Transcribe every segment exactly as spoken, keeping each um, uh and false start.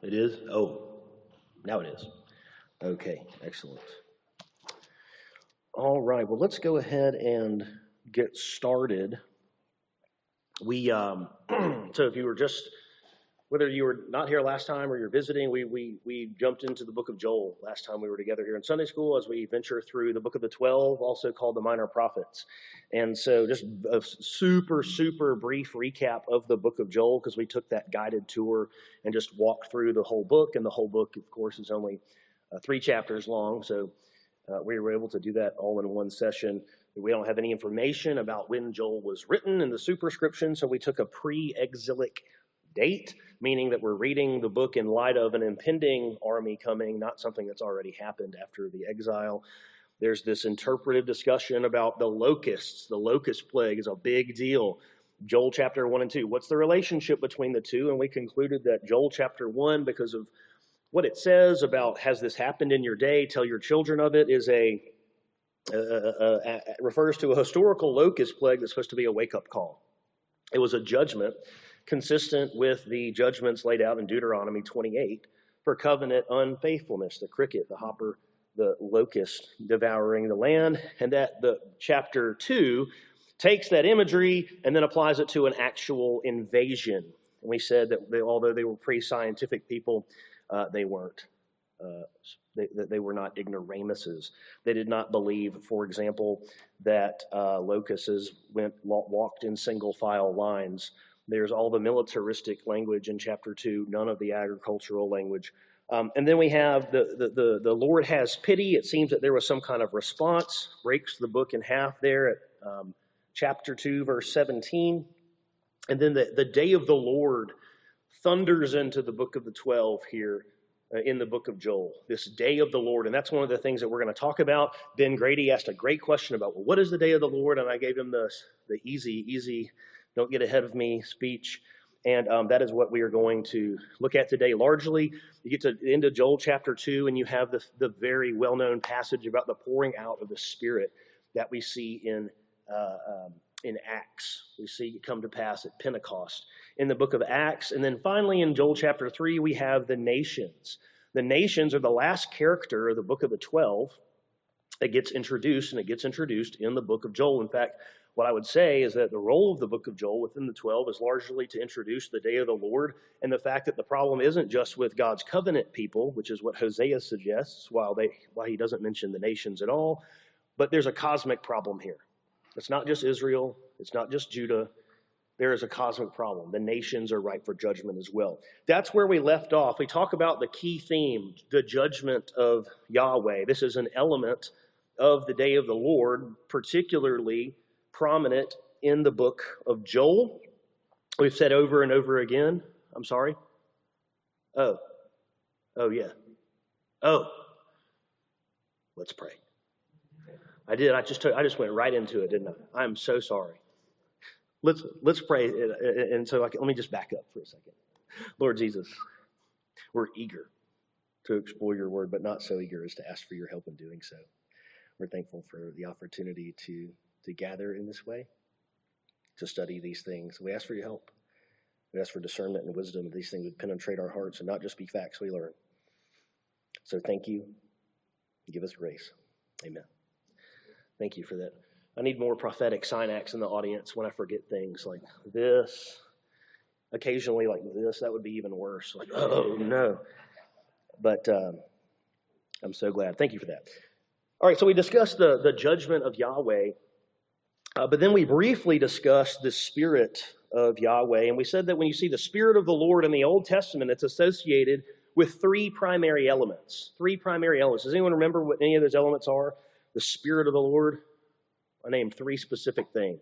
It is? Oh, now it is. Okay, excellent. All right, well, let's go ahead and get started. We, um, so if you were just, whether you were not here last time or you're visiting, we, we, we jumped into the book of Joel last time we were together here in Sunday school as we venture through the book of the twelve, also called the Minor Prophets. And so just a super, super brief recap of the book of Joel, because we took that guided tour and just walked through the whole book. And the whole book, of course, is only uh, three chapters long. So uh, we were able to do that all in one session. We don't have any information about when Joel was written in the superscription, so we took a pre-exilic date, meaning that we're reading the book in light of an impending army coming, not something that's already happened after the exile. There's this interpretive discussion about the locusts. The locust plague is a big deal. Joel chapter one and two. What's the relationship between the two? And we concluded that Joel chapter one, because of what it says about has this happened in your day, tell your children of it, is a uh, uh, uh, refers to a historical locust plague that's supposed to be a wake-up call. It was a judgment consistent with the judgments laid out in Deuteronomy twenty-eight for covenant unfaithfulness, the cricket, the hopper, the locust devouring the land, and that the chapter two takes that imagery and then applies it to an actual invasion. And we said that they, although they were pre-scientific people, uh, they weren't. Uh, they, they were not ignoramuses. They did not believe, for example, that uh, locusts went walked in single file lines. There's all the militaristic language in chapter two, none of the agricultural language. Um, and then we have the, the, the, the Lord has pity. It seems that there was some kind of response, breaks the book in half there at um, chapter two, verse seventeen. And then the, the day of the Lord thunders into the book of the twelve here uh, in the book of Joel, this day of the Lord. And that's one of the things that we're going to talk about. Ben Grady asked a great question about, well, what is the day of the Lord? And I gave him the, the easy, easy, don't get ahead of me speech. And um, that is what we are going to look at today. Largely, you get to the end of Joel chapter two, and you have the, the very well-known passage about the pouring out of the Spirit that we see in uh, um, in Acts. We see it come to pass at Pentecost in the book of Acts. And then finally in Joel chapter three, we have the nations. The nations are the last character of the book of the twelve that gets introduced, and it gets introduced in the book of Joel. In fact, what I would say is that the role of the book of Joel within the twelve is largely to introduce the day of the Lord and the fact that the problem isn't just with God's covenant people, which is what Hosea suggests, while they while he doesn't mention the nations at all, but there's a cosmic problem here. It's not just Israel. It's not just Judah. There is a cosmic problem. The nations are ripe for judgment as well. That's where we left off. We talk about the key theme, the judgment of Yahweh. This is an element of the day of the Lord, particularly prominent in the book of Joel. We've said over and over again. I'm sorry. Oh. Oh, yeah. Oh. Let's pray. I did. I just took, I just went right into it, didn't I? I'm so sorry. Let's let's pray. And so let me just back up for a second. Lord Jesus, we're eager to explore your word, but not so eager as to ask for your help in doing so. We're thankful for the opportunity to to gather in this way, to study these things. We ask for your help. We ask for discernment and wisdom that these things would penetrate our hearts and not just be facts we learn. So thank you. Give us grace. Amen. Thank you for that. I need more prophetic synax in the audience when I forget things like this. Occasionally like this, that would be even worse. Like, oh, no. But um, I'm so glad. Thank you for that. All right, so we discussed the, the judgment of Yahweh, uh, but then we briefly discussed the spirit of Yahweh. And we said that when you see the Spirit of the Lord in the Old Testament, it's associated with three primary elements. Three primary elements. Does anyone remember what any of those elements are? The Spirit of the Lord. I named three specific things.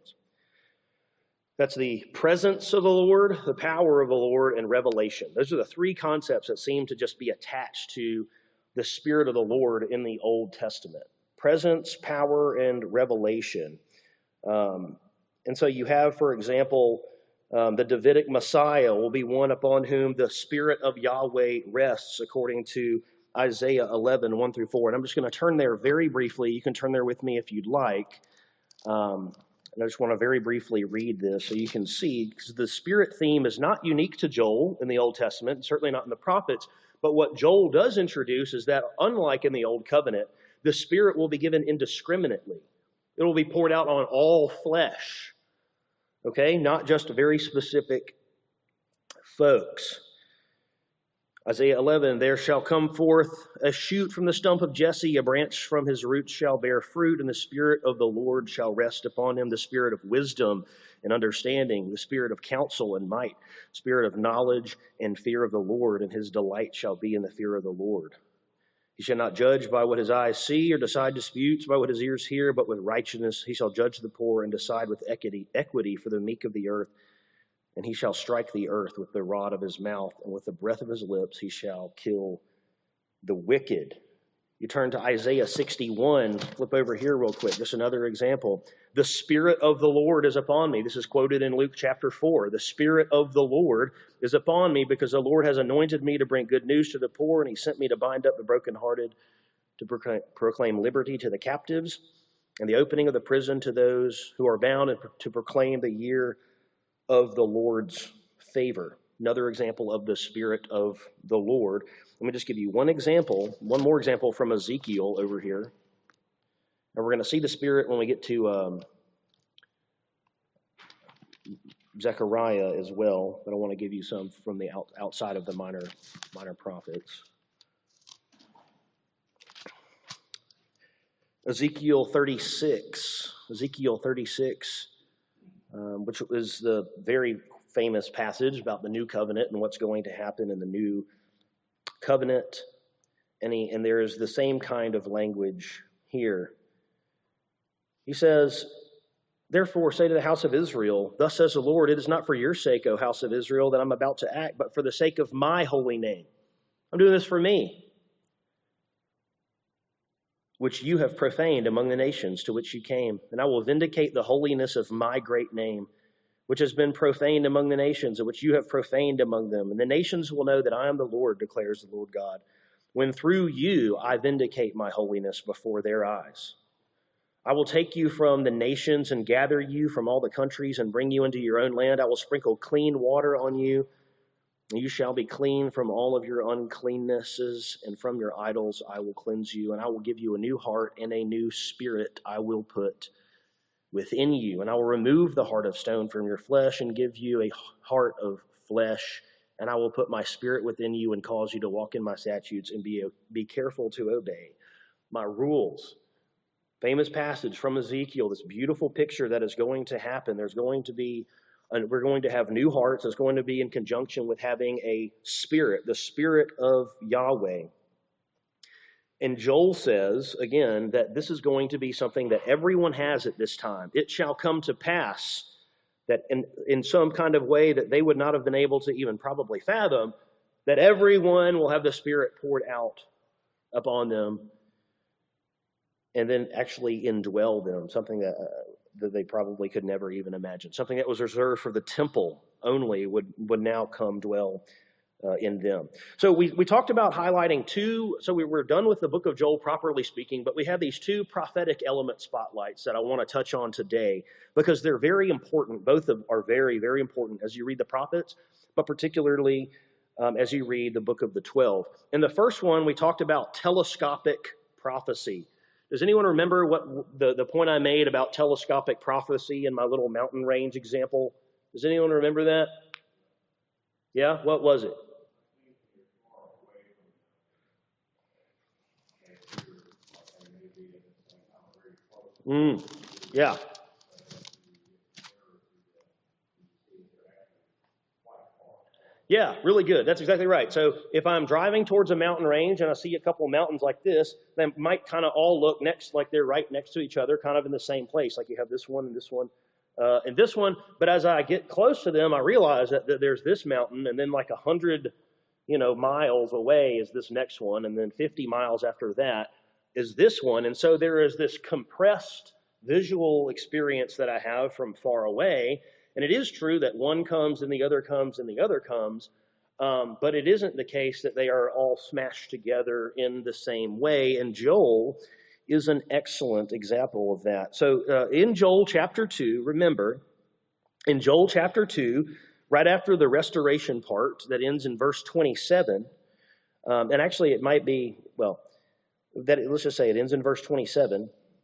That's the presence of the Lord, the power of the Lord, and revelation. Those are the three concepts that seem to just be attached to the Spirit of the Lord in the Old Testament. Presence, power, and revelation. Um, and so you have, for example, um, the Davidic Messiah will be one upon whom the Spirit of Yahweh rests, according to Isaiah eleven, one through four. And I'm just going to turn there very briefly. You can turn there with me if you'd like. Um, And I just want to very briefly read this so you can see, because the Spirit theme is not unique to Joel in the Old Testament, certainly not in the prophets, but what Joel does introduce is that, unlike in the Old Covenant, the Spirit will be given indiscriminately. It will be poured out on all flesh, okay? Not just very specific folks. Isaiah eleven, there shall come forth a shoot from the stump of Jesse, a branch from his roots shall bear fruit, and the Spirit of the Lord shall rest upon him, the Spirit of wisdom and understanding, the Spirit of counsel and might, Spirit of knowledge and fear of the Lord, and his delight shall be in the fear of the Lord. He shall not judge by what his eyes see, or decide disputes by what his ears hear, but with righteousness he shall judge the poor, and decide with equity, equity for the meek of the earth. And he shall strike the earth with the rod of his mouth, and with the breath of his lips he shall kill the wicked. You turn to Isaiah sixty-one, flip over here real quick, just another example. The Spirit of the Lord is upon me. This is quoted in Luke chapter four. The Spirit of the Lord is upon me because the Lord has anointed me to bring good news to the poor, and he sent me to bind up the brokenhearted, to proclaim liberty to the captives, and the opening of the prison to those who are bound, and to proclaim the year of the Lord's favor. Another example of the Spirit of the Lord. Let me just give you one example, one more example from Ezekiel over here. And we're going to see the Spirit when we get to um, Zechariah as well, but I want to give you some from the out, outside of the minor, minor prophets. Ezekiel thirty-six. Ezekiel thirty-six. Um, which is the very famous passage about the new covenant and what's going to happen in the new covenant. And, he, and there is the same kind of language here. He says, therefore say to the house of Israel, thus says the Lord, it is not for your sake, O house of Israel, that I'm about to act, but for the sake of my holy name. I'm doing this for me, which you have profaned among the nations to which you came. And I will vindicate the holiness of my great name, which has been profaned among the nations, and which you have profaned among them. And the nations will know that I am the Lord, declares the Lord God, when through you I vindicate my holiness before their eyes. I will take you from the nations and gather you from all the countries and bring you into your own land. I will sprinkle clean water on you. You shall be clean from all of your uncleannesses, and from your idols I will cleanse you, and I will give you a new heart, and a new spirit I will put within you. And I will remove the heart of stone from your flesh and give you a heart of flesh, and I will put my spirit within you and cause you to walk in my statutes and be, be careful to obey my rules. Famous passage from Ezekiel, this beautiful picture that is going to happen. There's going to be And we're going to have new hearts. It's going to be in conjunction with having a spirit, the Spirit of Yahweh. And Joel says, again, that this is going to be something that everyone has at this time. It shall come to pass that in, in some kind of way that they would not have been able to even probably fathom, that everyone will have the Spirit poured out upon them and then actually indwell them, something that... Uh, that they probably could never even imagine. Something that was reserved for the temple only would, would now come dwell uh, in them. So we, we talked about highlighting two, so we were done with the book of Joel, properly speaking, but we have these two prophetic element spotlights that I want to touch on today because they're very important. Both of are very, very important as you read the prophets, but particularly um, as you read the book of the twelve. In the first one, we talked about telescopic prophecy. Does anyone remember what the, the point I made about telescopic prophecy in my little mountain range example? Does anyone remember that? Yeah? What was it? Mm, yeah. Yeah, really good. That's exactly right. So if I'm driving towards a mountain range and I see a couple of mountains like this, they might kind of all look next, like they're right next to each other, kind of in the same place. Like you have this one and this one uh, and this one. But as I get close to them, I realize that, that there's this mountain, and then like a hundred, you know, miles away is this next one, and then fifty miles after that is this one. And so there is this compressed visual experience that I have from far away. And it is true that one comes and the other comes and the other comes, um, but it isn't the case that they are all smashed together in the same way. And Joel is an excellent example of that. So uh, in Joel chapter two, remember, in Joel chapter two, right after the restoration part that ends in verse twenty-seven, um, and actually it might be, well, that let's just say it ends in verse twenty-seven.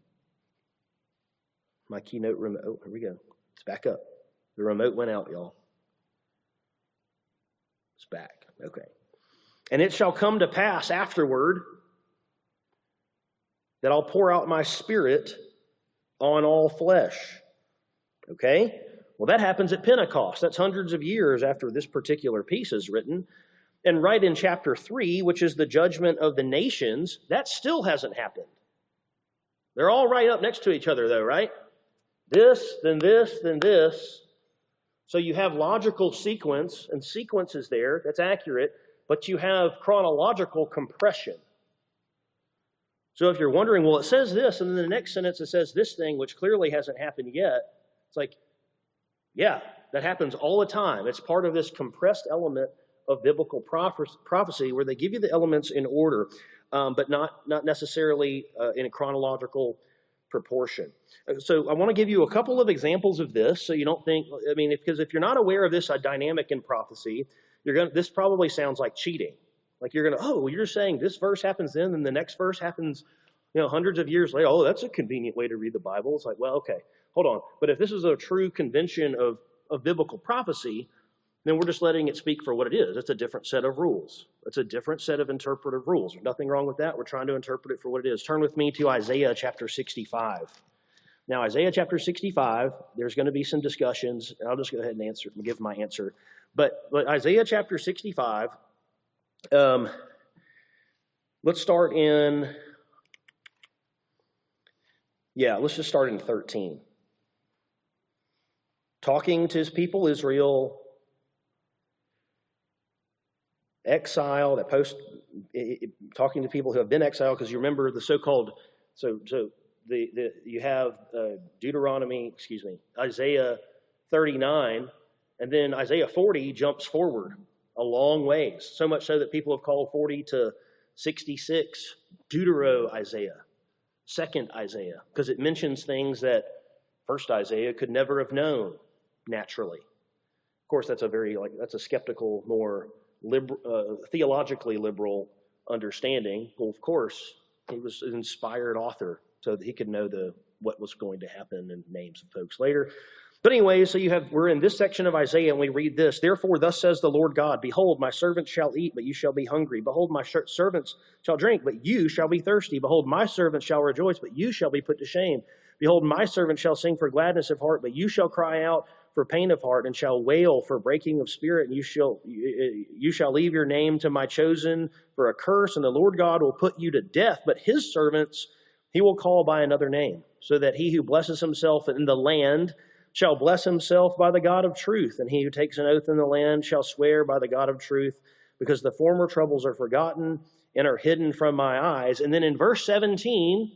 My keynote remote, oh, here we go. It's back up. The remote went out, y'all. It's back. Okay. And it shall come to pass afterward that I'll pour out my Spirit on all flesh. Okay? Well, that happens at Pentecost. That's hundreds of years after this particular piece is written. And right in chapter three, which is the judgment of the nations, that still hasn't happened. They're all right up next to each other, though, right? This, then this, then this. So you have logical sequence, and sequence is there, that's accurate, but you have chronological compression. So if you're wondering, well, it says this, and then the next sentence it says this thing, which clearly hasn't happened yet, it's like, yeah, that happens all the time. It's part of this compressed element of biblical prophecy where they give you the elements in order, um, but not, not necessarily uh, in a chronological proportion. So I want to give you a couple of examples of this so you don't think, I mean, because if, if you're not aware of this a dynamic in prophecy, you're going to, this probably sounds like cheating. Like you're going to, oh, well, you're saying this verse happens then, and the next verse happens, you know, hundreds of years later. Oh, that's a convenient way to read the Bible. It's like, well, okay, hold on. But if this is a true convention of, of biblical prophecy, then we're just letting it speak for what it is. It's a different set of rules. It's a different set of interpretive rules. There's nothing wrong with that. We're trying to interpret it for what it is. Turn with me to Isaiah chapter sixty-five. Now, Isaiah chapter sixty-five, there's going to be some discussions. And I'll just go ahead and answer, give my answer. But, but Isaiah chapter sixty-five, um, let's start in, yeah, let's just start in thirteen. Talking to his people Israel, exile, that post, it, it, talking to people who have been exiled, because you remember the so-called, so so the, the you have uh, Deuteronomy, excuse me, Isaiah thirty-nine, and then Isaiah forty jumps forward a long ways, so much so that people have called forty to sixty-six Deutero Isaiah, second Isaiah, because it mentions things that first Isaiah could never have known naturally. Of course, that's a very, like, that's a skeptical, more Liber, uh, theologically liberal understanding. Well, of course, he was an inspired author, so that he could know the what was going to happen and names of folks later. But anyway, so you have we're in this section of Isaiah, and we read this: "Therefore, thus says the Lord God: Behold, my servants shall eat, but you shall be hungry. Behold, my servants shall drink, but you shall be thirsty. Behold, my servants shall rejoice, but you shall be put to shame. Behold, my servants shall sing for gladness of heart, but you shall cry out for pain of heart, and shall wail for breaking of spirit, and you shall you shall leave your name to my chosen for a curse, and the Lord God will put you to death, but his servants he will call by another name, so that he who blesses himself in the land shall bless himself by the God of truth, and he who takes an oath in the land shall swear by the God of truth, because the former troubles are forgotten and are hidden from my eyes." And then in verse seventeen,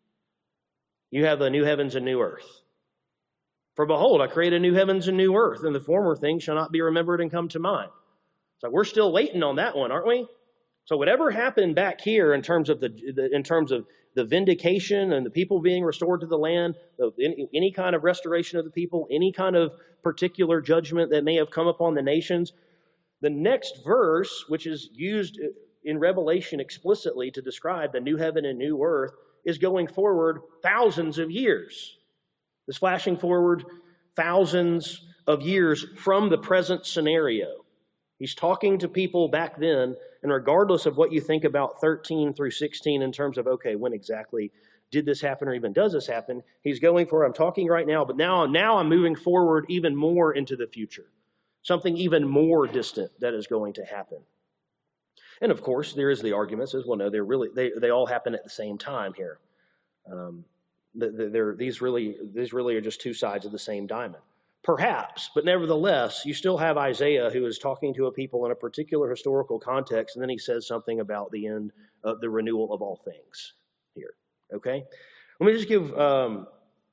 you have the new heavens and new earth. "For behold, I create a new heavens and new earth, and the former things shall not be remembered and come to mind." So we're still waiting on that one, aren't we? So whatever happened back here in terms of the, the in terms of the vindication and the people being restored to the land, any, any kind of restoration of the people, any kind of particular judgment that may have come upon the nations, the next verse, which is used in Revelation explicitly to describe the new heaven and new earth, is going forward thousands of years. It's flashing forward thousands of years from the present scenario. He's talking to people back then, and regardless of what you think about thirteen through sixteen in terms of, okay, when exactly did this happen or even does this happen, he's going for, I'm talking right now, but now, now I'm moving forward even more into the future. Something even more distant that is going to happen. And of course, there is the argument says, well, no, they're really, they, they all happen at the same time here. Um, they're, these really, these really are just two sides of the same diamond. Perhaps, but nevertheless, you still have Isaiah who is talking to a people in a particular historical context, and then he says something about the end of the renewal of all things here, okay? Let me just give, um,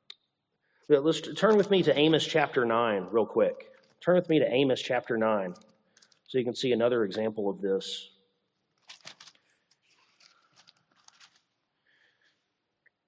let's turn with me to Amos chapter nine real quick. Turn with me to Amos chapter nine so you can see another example of this.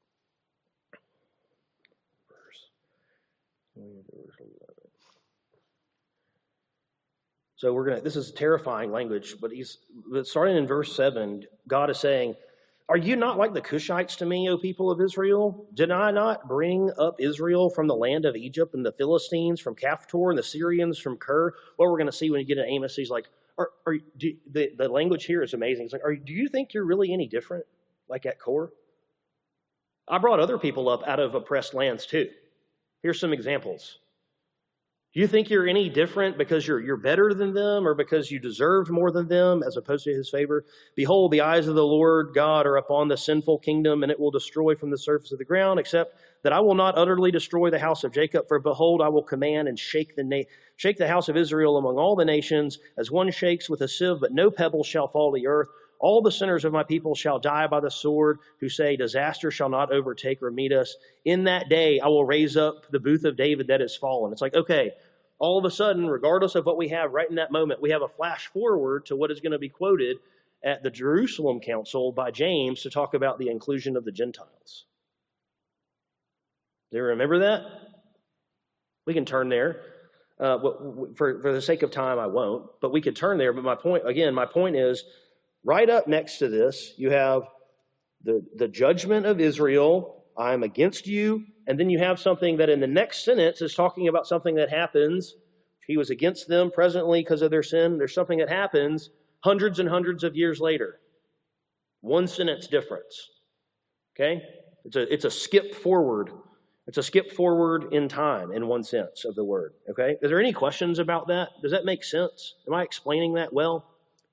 So we're gonna. This is terrifying language, but he's but starting in verse seven. God is saying, "Are you not like the Cushites to me, O people of Israel? Did I not bring up Israel from the land of Egypt and the Philistines from Caphtor and the Syrians from Ker?" What we're going to see when you get to Amos, he's like, "Are, are do, the the language here is amazing. It's like, are, do you think you're really any different? Like at core, I brought other people up out of oppressed lands too. Here's some examples." Do you think you're any different because you're you're better than them or because you deserved more than them as opposed to his favor? Behold, the eyes of the Lord God are upon the sinful kingdom, and it will destroy from the surface of the ground, except that I will not utterly destroy the house of Jacob. For behold, I will command and shake the na- shake the house of Israel among all the nations, as one shakes with a sieve, but no pebble shall fall to the earth. All the sinners of my people shall die by the sword, who say, disaster shall not overtake or meet us. In that day, I will raise up the booth of David that is fallen. It's like, okay, all of a sudden, regardless of what we have right in that moment, we have a flash forward to what is going to be quoted at the Jerusalem Council by James to talk about the inclusion of the Gentiles. Do you remember that? We can turn there. Uh, for, for the sake of time, I won't, but we could turn there. But my point, again, my point is, right up next to this, you have the, the judgment of Israel. I am against you. And then you have something that in the next sentence is talking about something that happens. He was against them presently because of their sin. There's something that happens hundreds and hundreds of years later. One sentence difference. Okay? It's a, it's a skip forward. It's a skip forward in time in one sense of the word. Okay? Is there any questions about that? Does that make sense? Am I explaining that well?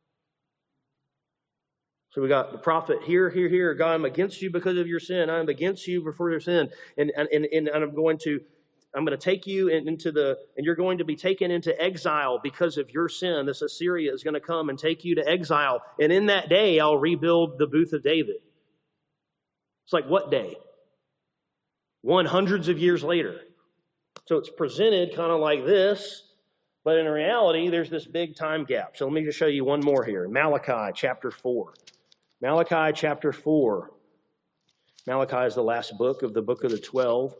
So we got the prophet here, here, here. God, I'm against you because of your sin. I'm against you before your sin. And and, and, and I'm going to I'm going to take you into the, and you're going to be taken into exile because of your sin. This Assyria is going to come and take you to exile. And in that day, I'll rebuild the booth of David. It's like what day? One hundreds of years later. So it's presented kind of like this, but in reality, there's this big time gap. So let me just show you one more here. Malachi chapter four. Malachi chapter four. Malachi is the last book of the book of the twelve.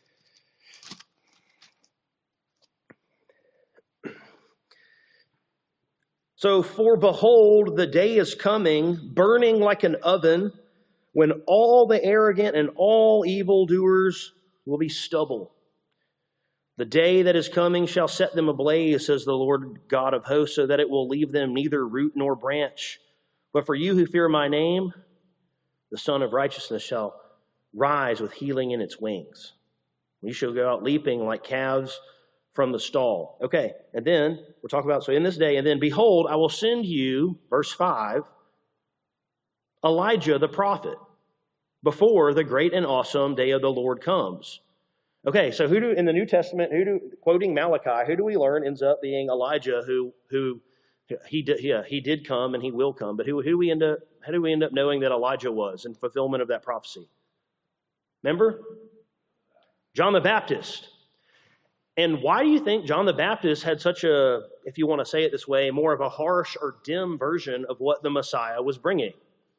So, for behold, the day is coming, burning like an oven, when all the arrogant and all evildoers will be stubble. The day that is coming shall set them ablaze, says the Lord God of hosts, so that it will leave them neither root nor branch. But for you who fear my name, the Son of Righteousness shall rise with healing in its wings. You shall go out leaping like calves from the stall. Okay, and then we're talking about, so in this day, and then behold, I will send you, verse five, Elijah the prophet, before the great and awesome day of the Lord comes. Okay, so who do, in the New Testament, who do, quoting Malachi, who do we learn ends up being Elijah, who, who, he did, yeah, he did come and he will come, but who, who we end up, how do we end up knowing that Elijah was in fulfillment of that prophecy? Remember? John the Baptist. And why do you think John the Baptist had such a, if you want to say it this way, more of a harsh or dim version of what the Messiah was bringing?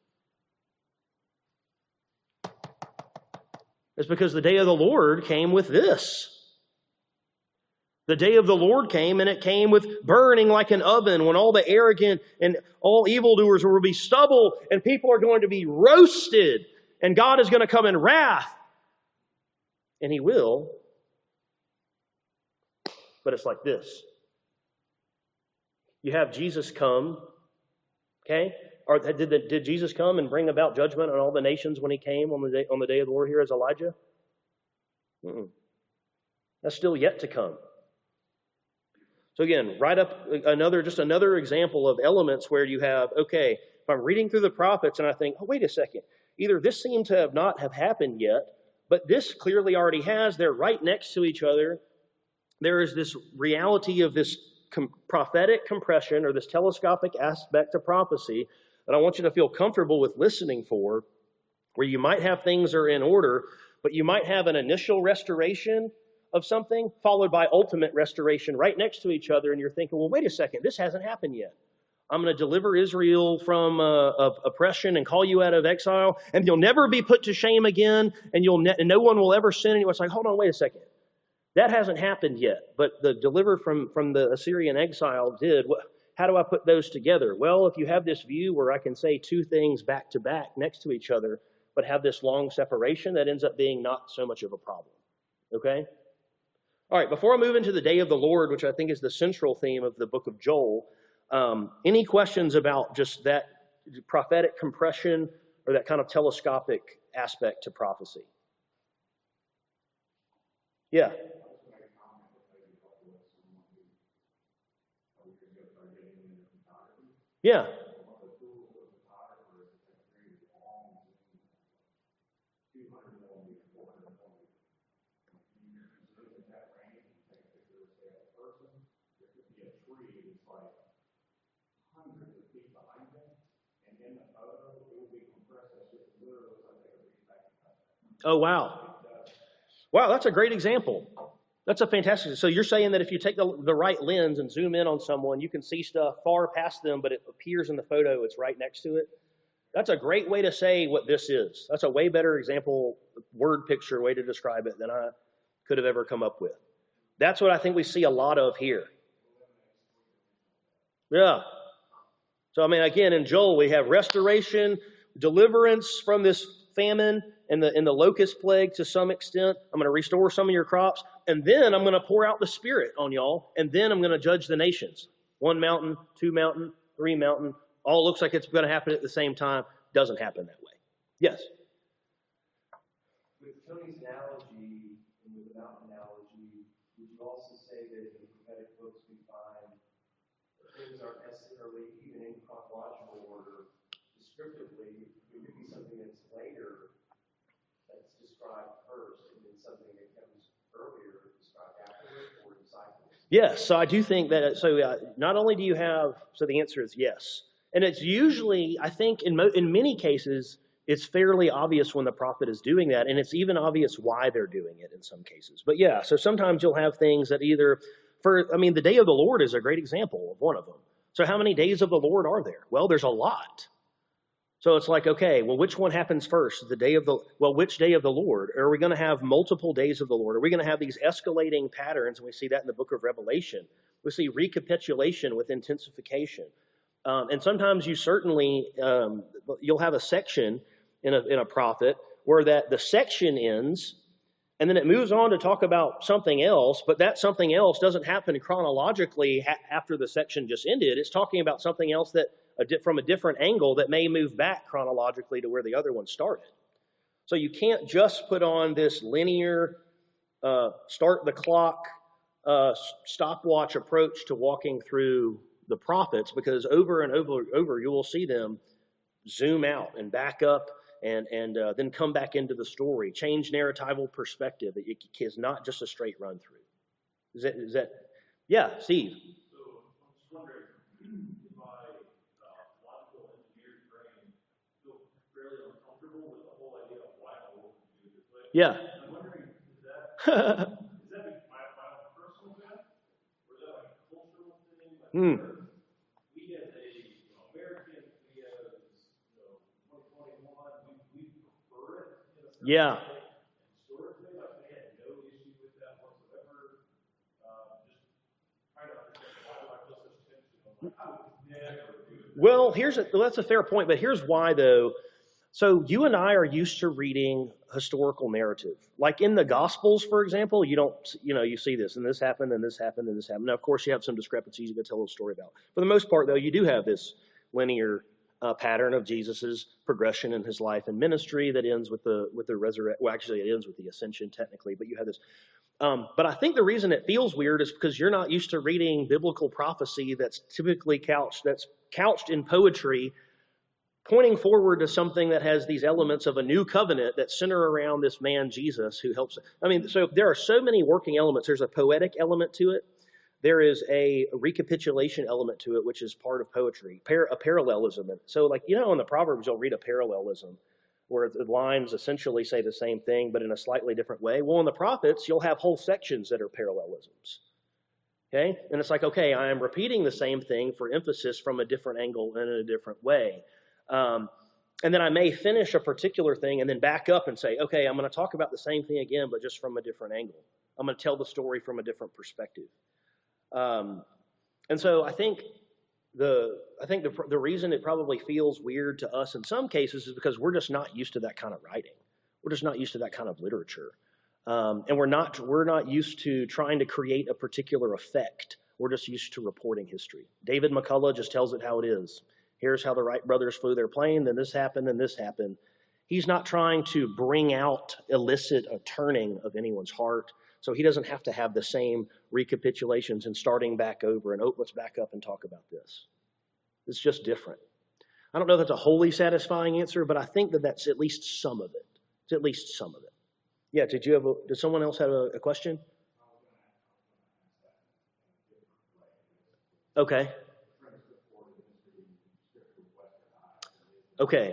It's because the day of the Lord came with this. The day of the Lord came, and it came with burning like an oven, when all the arrogant and all evildoers will be stubble, and people are going to be roasted, and God is going to come in wrath. And he will. But it's like this. You have Jesus come, okay? Or did, the, did Jesus come and bring about judgment on all the nations when he came on the day, on the day of the Lord here as Elijah? Mm-mm. That's still yet to come. So again, right up another, just another example of elements where you have, okay, if I'm reading through the prophets and I think, oh, wait a second, either this seemed to have not have happened yet, but this clearly already has, they're right next to each other. There is this reality of this com- prophetic compression or this telescopic aspect to prophecy that I want you to feel comfortable with listening for, where you might have things are in order, but you might have an initial restoration of something followed by ultimate restoration right next to each other, and you're thinking, well, wait a second, this hasn't happened yet. I'm going to deliver Israel from uh, of oppression and call you out of exile, and you'll never be put to shame again, and you'll ne- and no one will ever sin anymore. It's like, hold on, wait a second. That hasn't happened yet, but the delivered from, from the Assyrian exile did. What, how do I put those together? Well, if you have this view where I can say two things back to back next to each other, but have this long separation, that ends up being not so much of a problem. Okay? All right, before I move into the day of the Lord, which I think is the central theme of the book of Joel, um, any questions about just that prophetic compression or that kind of telescopic aspect to prophecy? Yeah. Yeah. Oh, wow. Wow, that's a great example. That's a fantastic. So you're saying that if you take the, the right lens and zoom in on someone, you can see stuff far past them, but it appears in the photo, it's right next to it. That's a great way to say what this is. That's a way better example, word picture way to describe it than I could have ever come up with. That's what I think we see a lot of here. Yeah. So, I mean, again, in Joel, we have restoration, deliverance from this famine and the, and the locust plague to some extent. I'm going to restore some of your crops. And then I'm going to pour out the Spirit on y'all. And then I'm going to judge the nations. One mountain, two mountain, three mountain. All looks like it's going to happen at the same time. Doesn't happen that way. Yes? With Tony's analogy and with the mountain analogy, would you also say that in the prophetic books we find that things aren't necessarily even in chronological order? Descriptively, there could be something that's later that's described first, and then something that comes earlier described afterward, or disciples. Yes, so I do think that, so uh, not only do you have, so the answer is yes. And it's usually, I think in mo- in many cases, it's fairly obvious when the prophet is doing that, and it's even obvious why they're doing it in some cases. But yeah, so sometimes you'll have things that either, for, I mean, the day of the Lord is a great example of one of them. So how many days of the Lord are there? Well, there's a lot. So it's like, okay, well, which one happens first? The day of the, well, which day of the Lord? Are we going to have multiple days of the Lord? Are we going to have these escalating patterns? And we see that in the book of Revelation. We see recapitulation with intensification. Um, and sometimes you certainly, um, you'll have a section in a, in a prophet where that the section ends, and then it moves on to talk about something else, but that something else doesn't happen chronologically ha- after the section just ended. It's talking about something else that a di- from a different angle that may move back chronologically to where the other one started. So you can't just put on this linear, uh, start the clock, uh, stopwatch approach to walking through the prophets, because over and over over you will see them zoom out and back up and and uh, then come back into the story, change narratival perspective. It, it is not just a straight run through. Is that is that? Yeah, Steve. So I'm just wondering if my uh, logical engineer's brain feels fairly uncomfortable with the whole idea of why I'm able to do this way. Yeah. I'm wondering, is that is that my, my own personal thing, or is that like a cultural thing? Like Hmm. we as a you know, American, we as you know, twenty twenty-one, we, we prefer it in a certain Yeah. way. Historically, like they had no issue with that whatsoever. Uh, just trying to understand why do I feel such tension? I'm like, I would never do it. Well, here's a, well, that's a fair point, but here's why though. So you and I are used to reading historical narrative. Like in the Gospels, for example, you don't, you know, you see this, and this happened, and this happened, and this happened. Now, of course, you have some discrepancies you can tell a story about. For the most part, though, you do have this linear uh, pattern of Jesus's progression in his life and ministry that ends with the with the resurrection. Well, actually, it ends with the ascension technically, but you have this. Um, but I think the reason it feels weird is because you're not used to reading biblical prophecy that's typically couched that's couched in poetry, pointing forward to something that has these elements of a new covenant that center around this man Jesus who helps. I mean, so there are so many working elements. There's a poetic element to it. There is a recapitulation element to it, which is part of poetry, Par- a parallelism. So like, you know, in the Proverbs, you'll read a parallelism where the lines essentially say the same thing, but in a slightly different way. Well, in the prophets, you'll have whole sections that are parallelisms. Okay? And it's like, okay, I am repeating the same thing for emphasis from a different angle and in a different way. Um, and then I may finish a particular thing and then back up and say, okay, I'm going to talk about the same thing again, but just from a different angle. I'm going to tell the story from a different perspective. Um, and so I think the I think the the reason it probably feels weird to us in some cases is because we're just not used to that kind of writing. We're just not used to that kind of literature, um, and we're not we're not used to trying to create a particular effect. We're just used to reporting history. David McCullough just tells it how it is. Here's how the Wright brothers flew their plane. Then this happened. Then this happened. He's not trying to bring out, elicit a turning of anyone's heart. So he doesn't have to have the same recapitulations and starting back over and, oh, let's back up and talk about this. It's just different. I don't know if that's a wholly satisfying answer, but I think that that's at least some of it. It's at least some of it. Yeah, did you have a, did someone else have a, a question? Okay. Okay.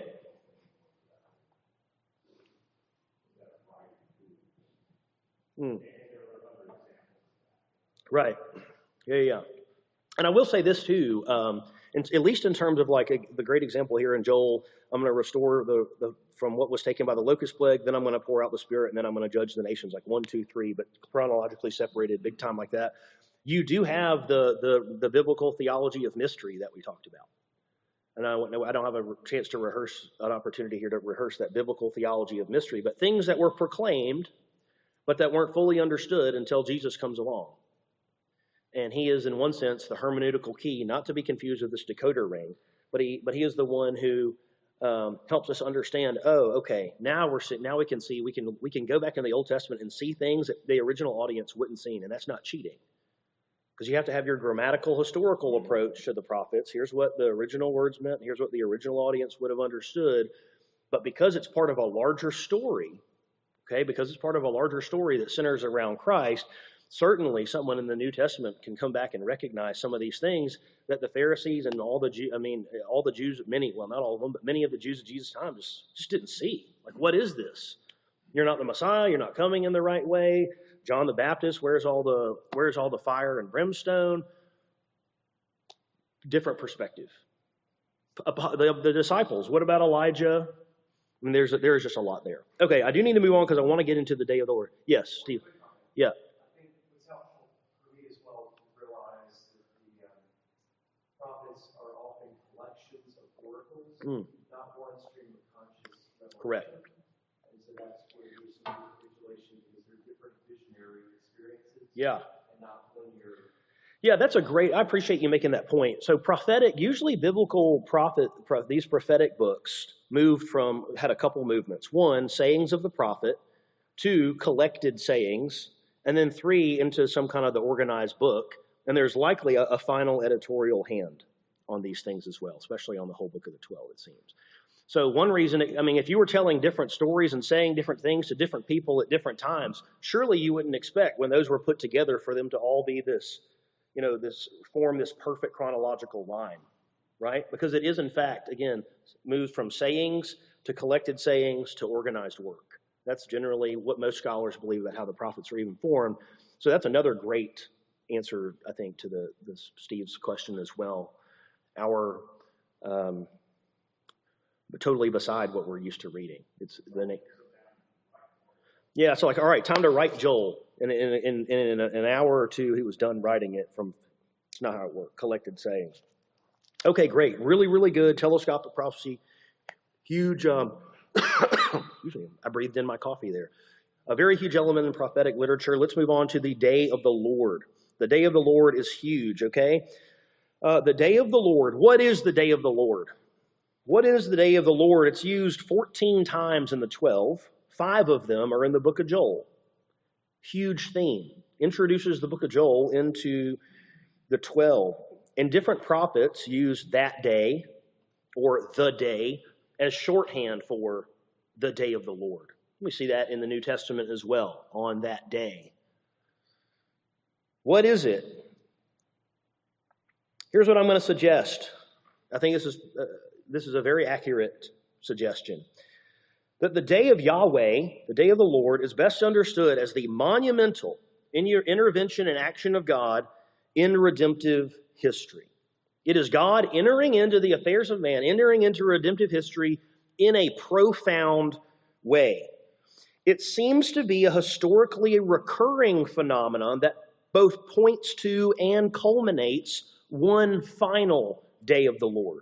Hmm. Right. Yeah, yeah. And I will say this too, um, in, at least in terms of like a, the great example here in Joel, I'm going to restore the, the from what was taken by the locust plague, then I'm going to pour out the Spirit, and then I'm going to judge the nations, like one, two, three, but chronologically separated, big time like that. You do have the the, the biblical theology of mystery that we talked about. And I, I don't have a chance to rehearse, an opportunity here to rehearse that biblical theology of mystery, but things that were proclaimed, but that weren't fully understood until Jesus comes along. And he is, in one sense, the hermeneutical key, not to be confused with this decoder ring, but he but he is the one who um, helps us understand. Oh, okay, now we're now we can see we can we can go back in the Old Testament and see things that the original audience wouldn't see, and that's not cheating, because you have to have your grammatical historical approach to the prophets. Here's what the original words meant. Here's what the original audience would have understood. But because it's part of a larger story, okay, because it's part of a larger story that centers around Christ. Certainly, someone in the New Testament can come back and recognize some of these things that the Pharisees and all the Jew, I mean, all the Jews, many, well, not all of them, but many of the Jews at Jesus' time just, just didn't see. Like, what is this? You're not the Messiah. You're not coming in the right way. John the Baptist, where's all the where's all the fire and brimstone? Different perspective. The, the disciples. What about Elijah? I mean, there's a, there's just a lot there. Okay, I do need to move on because I want to get into the day of the Lord. Yes, Steve. Yeah. Mm. Not one stream of conscious revelation. Correct. And so that's where there's some recapitulation because they're different visionary experiences. Yeah. And not linear. Yeah, that's a great, I appreciate you making that point. So prophetic, usually biblical prophet, pro, these prophetic books moved from, had a couple movements. One, sayings of the prophet. Two, collected sayings. And then three, into some kind of the organized book. And there's likely a, a final editorial hand on these things as well, especially on the whole book of the twelve, it seems. So one reason, I mean, if you were telling different stories and saying different things to different people at different times, surely you wouldn't expect when those were put together for them to all be this, you know, this form this perfect chronological line, right? Because it is, in fact, again, moved from sayings to collected sayings to organized work. That's generally what most scholars believe about how the prophets are even formed. So that's another great answer, I think, to the, the Steve's question as well. Our, um, totally beside what we're used to reading. It's the yeah. So like, all right, time to write Joel. And in, in, in, in an hour or two, he was done writing it. From it's not how it worked. Collected sayings. Okay, great. Really, really good. Telescopic prophecy. Huge. Um, excuse me. I breathed in my coffee there. A very huge element in prophetic literature. Let's move on to the day of the Lord. The day of the Lord is huge. Okay. Uh, the day of the Lord. What is the day of the Lord? What is the day of the Lord? It's used fourteen times in the twelve. Five of them are in the book of Joel. Huge theme. Introduces the book of Joel into the twelve. And different prophets use that day or the day as shorthand for the day of the Lord. We see that in the New Testament as well, on that day. What is it? Here's what I'm going to suggest. I think this is uh, this is a very accurate suggestion. That the day of Yahweh, the day of the Lord, is best understood as the monumental in your intervention and action of God in redemptive history. It is God entering into the affairs of man, entering into redemptive history in a profound way. it seems to be a historically recurring phenomenon that both points to and culminates one final day of the Lord.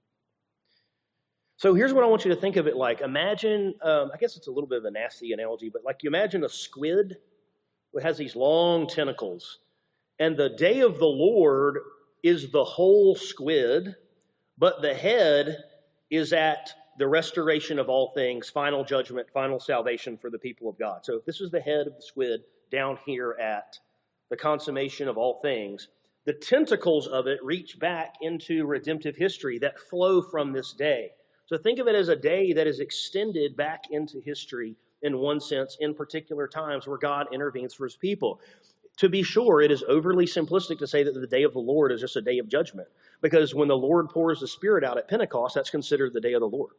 So here's what I want you to think of it like. Imagine, um, I guess it's a little bit of a nasty analogy, but like you imagine a squid that has these long tentacles. And the day of the Lord is the whole squid, but the head is at the restoration of all things, final judgment, final salvation for the people of God. So if this is the head of the squid down here at the consummation of all things, the tentacles of it reach back into redemptive history that flow from this day. So think of it as a day that is extended back into history in one sense, in particular times where God intervenes for his people. To be sure, it is overly simplistic to say that the day of the Lord is just a day of judgment, because when the Lord pours the Spirit out at Pentecost, that's considered the day of the Lord.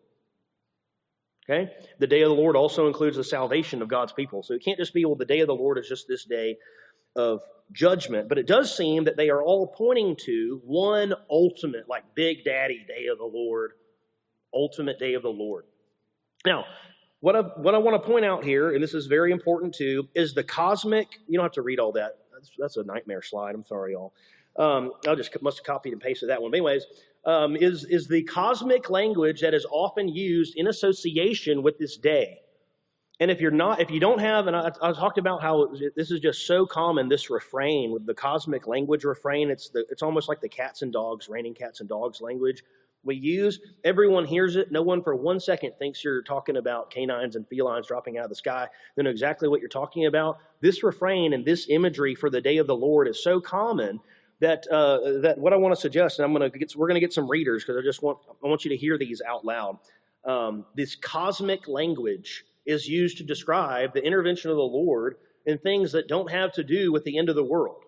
Okay? The day of the Lord also includes the salvation of God's people. So it can't just be, well, the day of the Lord is just this day of judgment. But it does seem that they are all pointing to one ultimate, like Big Daddy day of the Lord, ultimate day of the Lord. Now, what I, what I want to point out here, and this is very important too, is the cosmic, you don't have to read all that. That's, that's a nightmare slide. I'm sorry, y'all. Um, I just must have copied and pasted that one. But anyways, um, is, is the cosmic language that is often used in association with this day. And if you're not, if you don't have, and I, I talked about how this is just so common, this refrain, with the cosmic language refrain, it's the, it's almost like the cats and dogs, raining cats and dogs language we use. Everyone hears it. No one for one second thinks you're talking about canines and felines dropping out of the sky. They know exactly what you're talking about. This refrain and this imagery for the day of the Lord is so common that uh, that what I want to suggest, and I'm going to get, we're going to get some readers because I just want I want you to hear these out loud. Um, this cosmic language is used to describe the intervention of the Lord in things that don't have to do with the end of the world.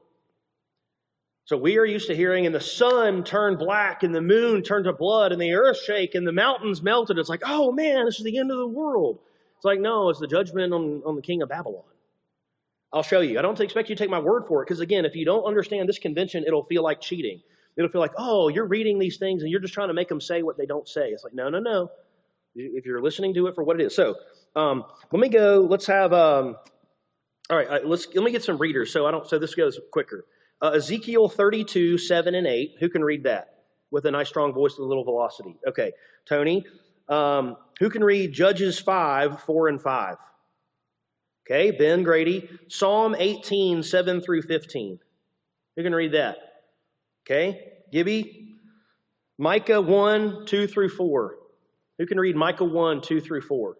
So we are used to hearing, and the sun turned black, and the moon turned to blood, and the earth shake, and the mountains melted. It's like, oh man, this is the end of the world. It's like, no, it's the judgment on, on the king of Babylon. I'll show you. I don't expect you to take my word for it, because again, if you don't understand this convention, it'll feel like cheating. It'll feel like, oh, you're reading these things, and you're just trying to make them say what they don't say. It's like, no, no, no. If you're listening to it for what it is. So um, let me go. Let's have. Um, all right. Uh, let's let me get some readers. So I don't. So this goes quicker. Uh, Ezekiel thirty-two, seven and eight. Who can read that with a nice strong voice and a little velocity? Okay, Tony. Um, who can read Judges five, four and five? Okay, Ben Grady. Psalm eighteen, seven through fifteen. Who can read that? Okay, Gibby. Micah one, two through four. Who can read Micah one, two through four?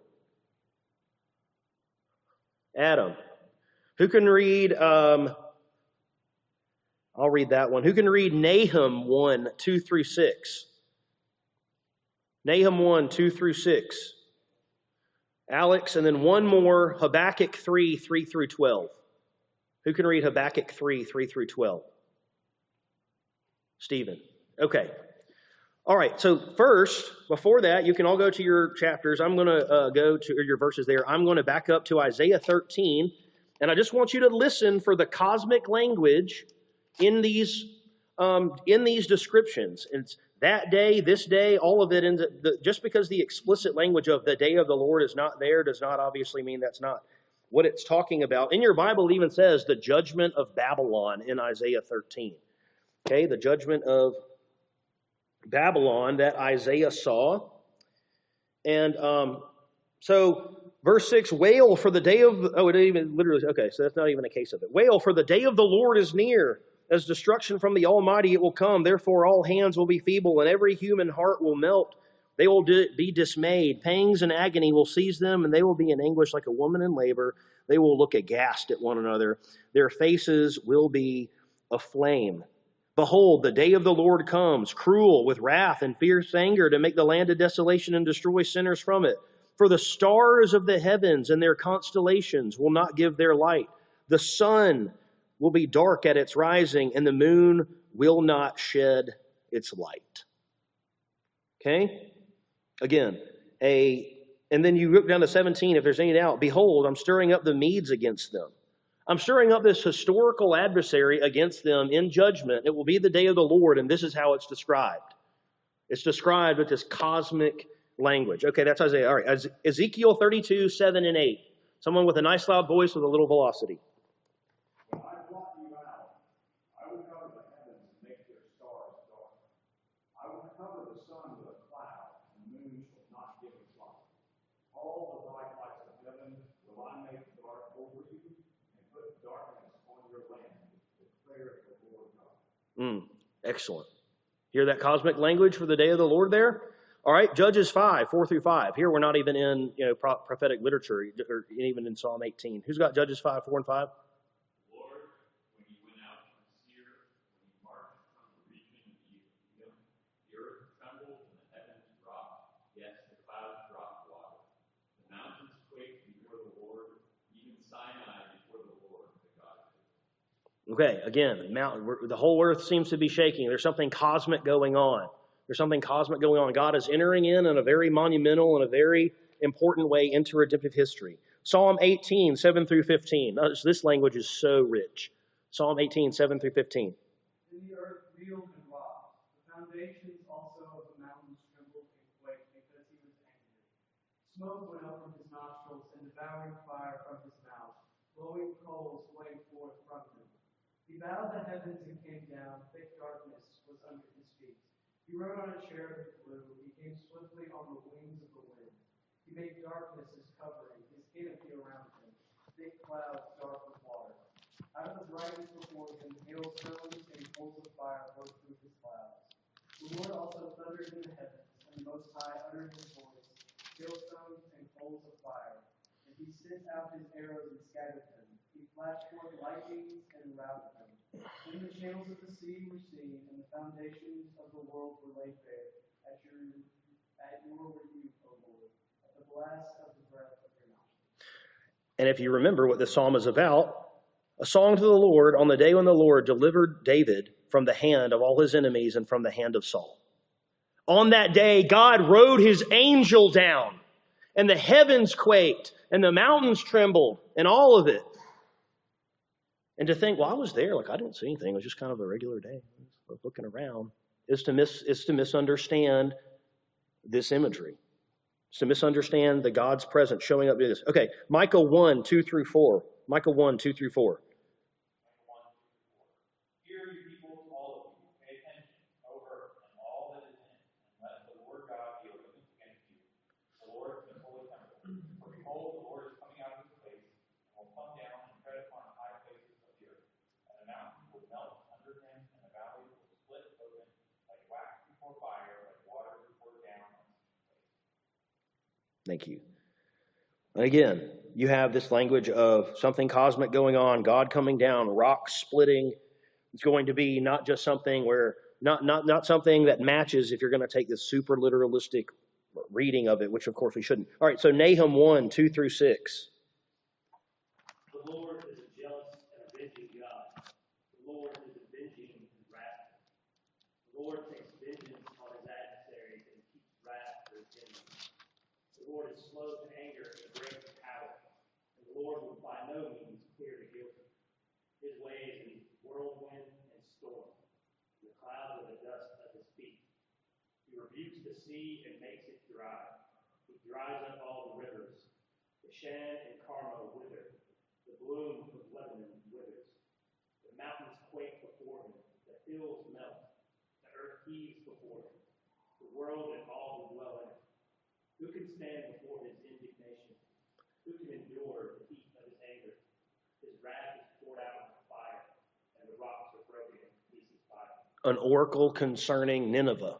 Adam. Who can read, um, I'll read that one. Who can read Nahum one, two through six? Nahum one, two through six. Alex, and then one more, Habakkuk three, three through twelve. Who can read Habakkuk three, three through twelve? Stephen. Okay. All right, so first, before that, you can all go to your chapters. I'm going to uh, go to or your verses there. I'm going to back up to Isaiah thirteen, and I just want you to listen for the cosmic language in these um, in these descriptions. It's that day, this day, all of it. In the, the, just because the explicit language of the day of the Lord is not there does not obviously mean that's not what it's talking about. In your Bible, it even says the judgment of Babylon in Isaiah thirteen. Okay, the judgment of Babylon that Isaiah saw. And um, so verse six, wail for the day of, oh, it even literally, okay, so that's not even a case of it. Wail, for the day of the Lord is near. As destruction from the Almighty it will come. Therefore all hands will be feeble, and every human heart will melt. They will be dismayed. Pangs and agony will seize them, and they will be in anguish like a woman in labor. They will look aghast at one another. Their faces will be aflame. Behold, the day of the Lord comes, cruel with wrath and fierce anger, to make the land a desolation and destroy sinners from it. For the stars of the heavens and their constellations will not give their light. The sun will be dark at its rising, and the moon will not shed its light. Okay? Again, a and then you look down to seventeen, if there's any doubt, behold, I'm stirring up the Medes against them. I'm stirring up this historical adversary against them in judgment. It will be the day of the Lord, and this is how it's described. It's described with this cosmic language. Okay, that's Isaiah. All right, Ezekiel thirty-two, seven and eight. Someone with a nice loud voice with a little velocity. When I blot you out, I will cover the heavens and make their stars dark. I will cover the sun with a cloud, and the moon shall not give its light. All the bright lights of heaven will I make dark over you, and put darkness on your land, declares the Lord God. Mm, excellent. Hear that cosmic language for the day of the Lord there? All right, Judges five, four through five. Here we're not even in, you know, pro- prophetic literature, or even in Psalm eighteen. Who's got Judges five, four, and five? Lord, when you went out from Seir, when you marched from the region of Edom, the earth trembled and the heavens rocked, yes, the clouds dropped water. The mountains quaked before the Lord, even Sinai before the Lord, the God of Israel. Okay, again, mountain, we're, the whole earth seems to be shaking. There's something cosmic going on. There's something cosmic going on. God is entering in in a very monumental and a very important way into redemptive history. Psalm eighteen, seven through fifteen. Notice this language is so rich. Psalm eighteen, seven through fifteen. Then the earth reeled and rocked. The foundations also of the mountains trembled and quaked because he was angry. Smoke went up from his nostrils and devouring fire from his mouth. Glowing coals flamed forth from him. He bowed the heavens and came down. Thick darkness was under his feet. He rode on a cherub that flew. He came swiftly on the wings of the wind. He made darkness his covering, his canopy around him. Thick clouds dark with water. Out of the brightness before him, hailstones and coals of fire broke through his clouds. The Lord also thundered in the heavens, and the Most High uttered his voice, hailstones and coals of fire. And he sent out his arrows and scattered them. He flashed forth lightnings and routed them. Then the channels of the sea were seen, and the foundations of the world were laid bare at your at your rebuke, O Lord, at the blast of the breath of your nostrils. And if you remember what this psalm is about, a song to the Lord on the day when the Lord delivered David from the hand of all his enemies and from the hand of Saul. On that day, God rode his angel down, and the heavens quaked, and the mountains trembled, and all of it. And to think, well, I was there, like I didn't see anything. It was just kind of a regular day. I was looking around. Is to mis is to misunderstand this imagery. It's to misunderstand the God's presence showing up to this. Okay, Micah one, two through four. Micah one, two through four. Hear, you people, all of you, pay attention, O earth, and all that is in it, and let the Lord God be a witness against you, the Lord in the holy temple. For behold, the Lord is coming out of his place, and will come down and tread upon the high places of the earth. And the mountains will melt under him, and the valleys will split open like wax before fire, like water before down on its place. Thank you. And again, you have this language of something cosmic going on, God coming down, rocks splitting. It's going to be not just something where, not, not, not something that matches if you're going to take this super literalistic reading of it, which of course we shouldn't. All right, so Nahum one, two through six. The Lord is a jealous and avenging God. The Lord is avenging and wrathful. The Lord takes vengeance on his adversaries and keeps wrath for his enemies. The Lord is slow to anger and great in power. And the Lord will by no means clear the guilty. His ways is whirlwind and storm, and the clouds are the dust of his feet. He rebukes the sea and makes it dry. He dries up all the rivers. The Shan and Carmel wither. The bloom of Lebanon withers. The mountains quake before him. The hills melt. The earth heaves before him. The world and all who dwell in it. Who can stand before his indignation? Who can endure the heat of his anger? His wrath is poured out like fire, and the rocks are broken in pieces by it. An oracle concerning Nineveh.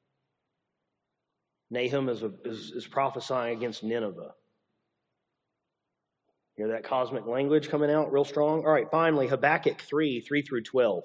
Nahum is, a, is, is prophesying against Nineveh. Hear that cosmic language coming out real strong? All right, finally, Habakkuk three, three through twelve.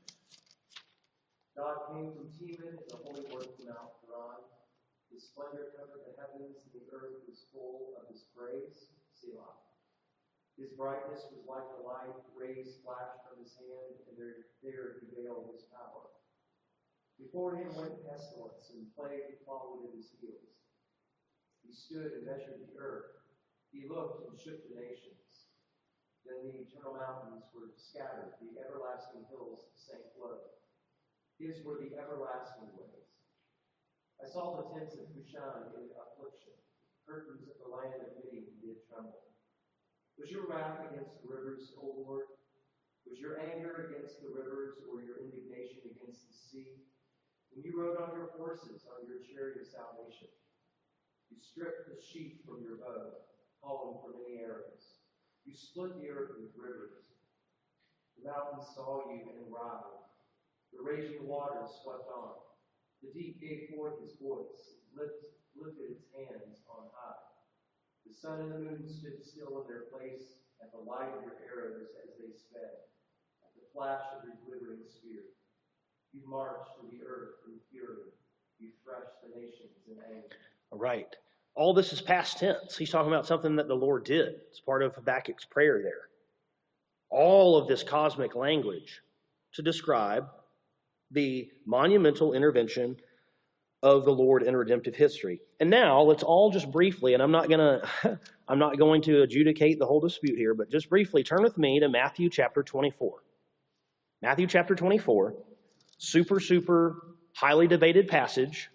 God came from Teman in the holy work of Mount Paran. His splendor covered the heavens, and the earth was full of his praise. Selah. His brightness was like the light, rays flashed from his hand, and there, there he veiled his power. Before him went pestilence, and plague followed at his heels. He stood and measured the earth. He looked and shook the nations. Then the eternal mountains were scattered, the everlasting hills sank low. His were the everlasting ways. I saw the tents of Cushan in affliction. Curtains of the land of Midian did tremble. Was your wrath against the rivers, O Lord? Was your anger against the rivers, or your indignation against the sea? When you rode on your horses, on your chariot of salvation, you stripped the sheep from your bow, calling for many arrows. You split the earth with rivers. The mountains saw you and writhed. The raging waters swept on. The deep gave forth his voice, lift, lifted its hands on high. The sun and the moon stood still in their place at the light of your arrows as they sped, at the flash of your glittering spear. You marched through the earth in fury. You threshed the nations in anger. All right. All this is past tense. He's talking about something that the Lord did. It's part of Habakkuk's prayer there. All of this cosmic language to describe the monumental intervention of the Lord in redemptive history. And now let's all just briefly, and I'm not gonna I'm not going to adjudicate the whole dispute here, but just briefly turn with me to Matthew chapter twenty-four. Matthew chapter twenty-four, super, super highly debated passage.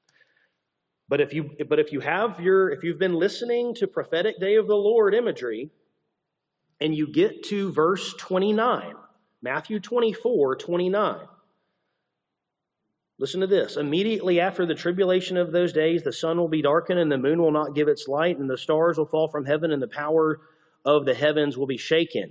But if you but if you have your if you've been listening to prophetic day of the Lord imagery, and you get to verse twenty-nine, Matthew twenty-four, twenty-nine. Listen to this. Immediately after the tribulation of those days, the sun will be darkened and the moon will not give its light, and the stars will fall from heaven and the power of the heavens will be shaken.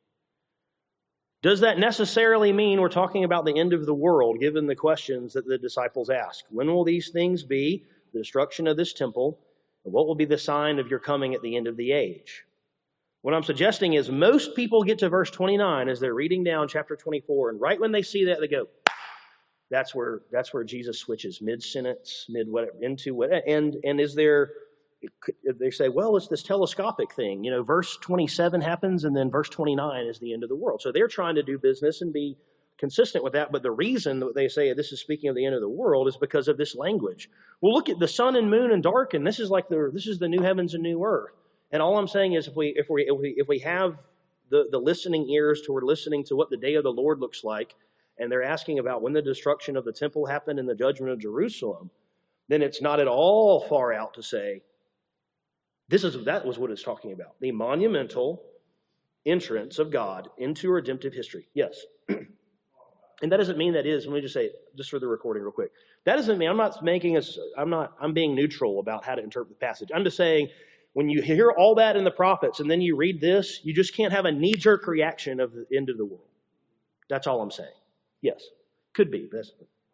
Does that necessarily mean we're talking about the end of the world, given the questions that the disciples ask? When will these things be? The destruction of this temple. And what will be the sign of your coming at the end of the age? What I'm suggesting is most people get to verse twenty-nine as they're reading down chapter twenty-four, and right when they see that, they go, That's where that's where Jesus switches mid-sentence, mid-whatever, into what, and and is there, they say, well, it's this telescopic thing. You know, verse twenty-seven happens, and then verse twenty-nine is the end of the world. So they're trying to do business and be consistent with that, but the reason that they say this is speaking of the end of the world is because of this language. Well, look at the sun and moon and darken. This is like the this is the new heavens and new earth. And all I'm saying is if we if we if we, if we have the, the listening ears toward listening to what the day of the Lord looks like, and they're asking about when the destruction of the temple happened and the judgment of Jerusalem, then it's not at all far out to say this is that was what it's talking about. The monumental entrance of God into redemptive history. Yes. And that doesn't mean that is, let me just say, just for the recording real quick. That doesn't mean, I'm not making us, I'm not, I'm being neutral about how to interpret the passage. I'm just saying, when you hear all that in the prophets and then you read this, you just can't have a knee-jerk reaction of the end of the world. That's all I'm saying. Yes. Could be. But that's,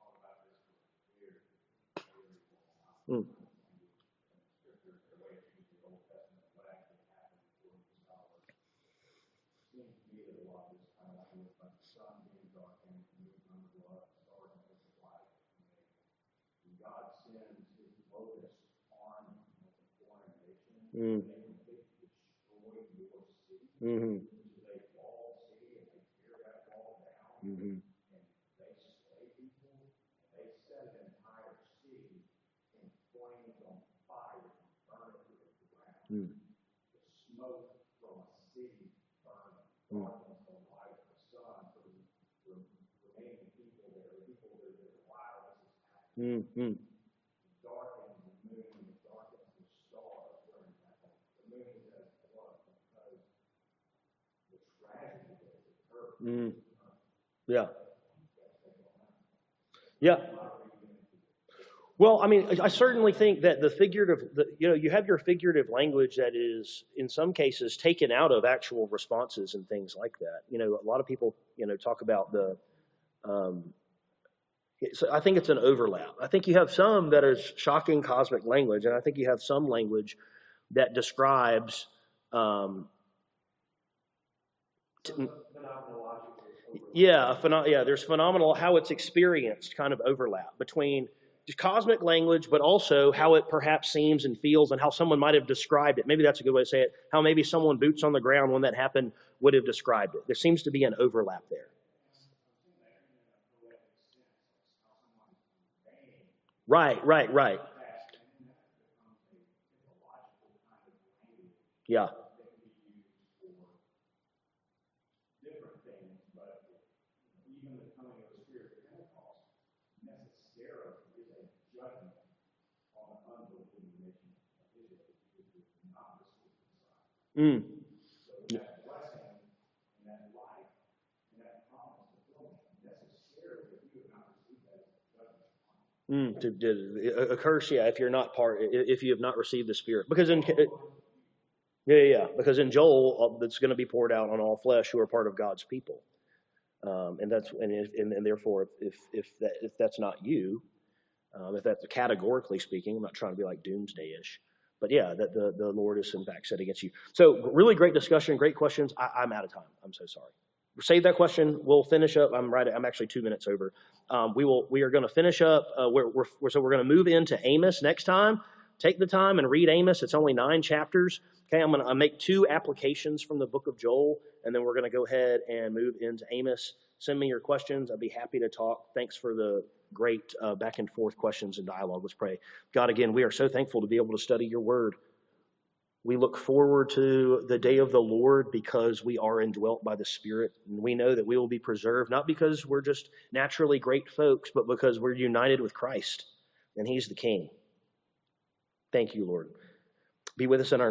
mm. Mm. Mm-hmm. Mm-hmm. Mm. Smoke from a city burning, Mm. darkness the light of the sun for the remaining people there, the people that are alive. Mm-hmm. Darkens the moon, darkens the stars during that. The moon does what? Because the tragedy that occurred. Mm. Yeah. Yeah. Well, I mean, I certainly think that the figurative, the, you know, you have your figurative language that is, in some cases, taken out of actual responses and things like that. You know, a lot of people, you know, talk about the, um, so I think it's an overlap. I think you have some that is shocking cosmic language, and I think you have some language that describes, um, t- yeah, a pheno- yeah, there's phenomenal, how it's experienced kind of overlap between just cosmic language, but also how it perhaps seems and feels and how someone might have described it. Maybe that's a good way to say it. How maybe someone boots on the ground when that happened would have described it. There seems to be an overlap there. Right, right, right. Yeah. Mm. Mm, to, to, a, a curse, yeah, if you're not part, i- if you have not received the Spirit. Because in, yeah, yeah, yeah, because in Joel, uh, it's going to be poured out on all flesh who are part of God's people. Um, and that's and, if, and and therefore, if if that if that's not you, um, if that's categorically speaking, I'm not trying to be like doomsday-ish, but yeah, that the the Lord is in fact set against you. So really great discussion, great questions. I, I'm out of time. I'm so sorry. Save that question. We'll finish up. I'm right. I'm actually two minutes over. Um, we will. We are going to finish up. Uh, we're, we're, we're so we're going to move into Amos next time. Take the time and read Amos. It's only nine chapters. Okay, I'm going to make two applications from the book of Joel, and then we're going to go ahead and move into Amos. Send me your questions. I'd be happy to talk. Thanks for the great uh, back and forth questions and dialogue. Let's pray. God, again, we are so thankful to be able to study your word. We look forward to the day of the Lord because we are indwelt by the Spirit. And we know that we will be preserved, not because we're just naturally great folks, but because we're united with Christ and He's the King. Thank you, Lord. Be with us in our